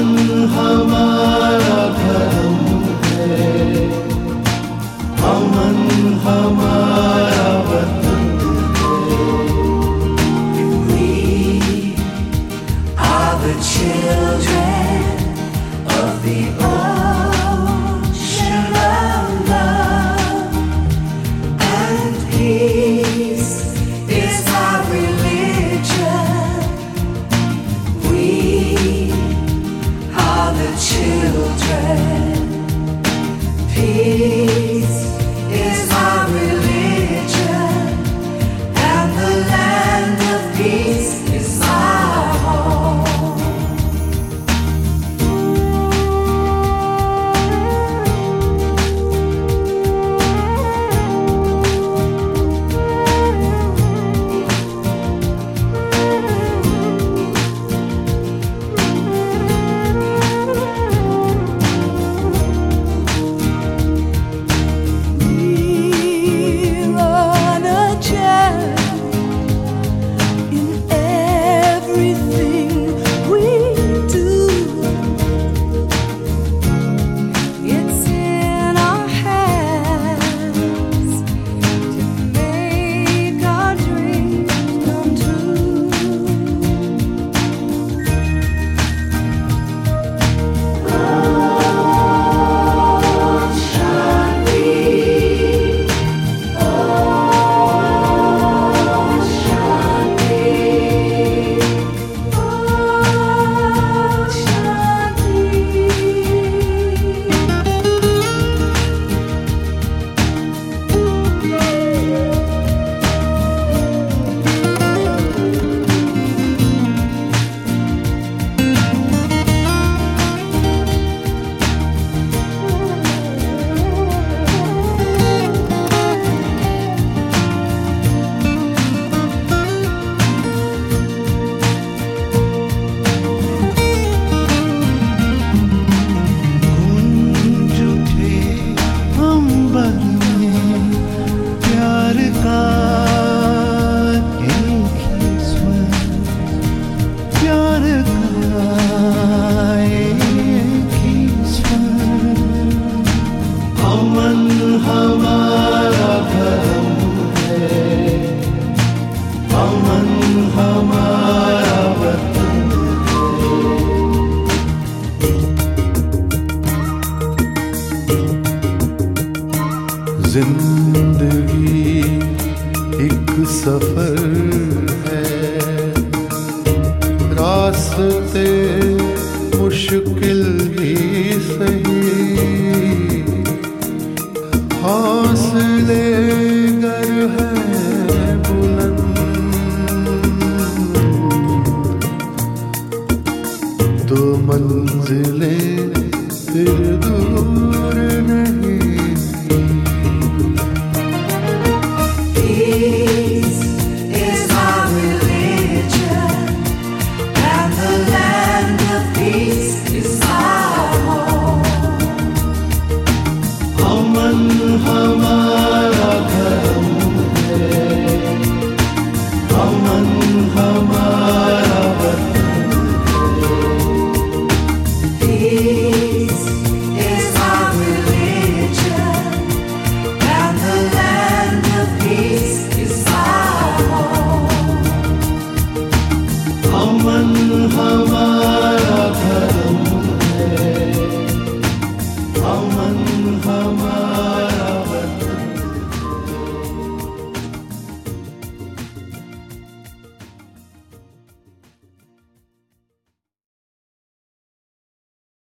अमन हमारा धर्म है, अमन हमारा वतन है। We are the children of the ocean of love, and peace is our religion. We are the children. Peace is our religion, and the land of peace is our home. हमारा धर्म है, अमन हमारा वतन है। We are the children of the ocean of love, and peace is our religion. We are the children. Peace is our religion, and the land of peace is our home. अमन हमारा धर्म है, अमन हमारा वतन है। We are the children. Peace is our religion, and the land of peace is our home. हमारा वतन है। जिंदगी एक सफर है, रास्ते मुश्किल ही सही, हौसले गर है बुलंद, तो मंजिलें फिर दूर नहीं। Peace is our religion, and the land of peace is our home. अमन हमारा धर्म है, अमन हमारा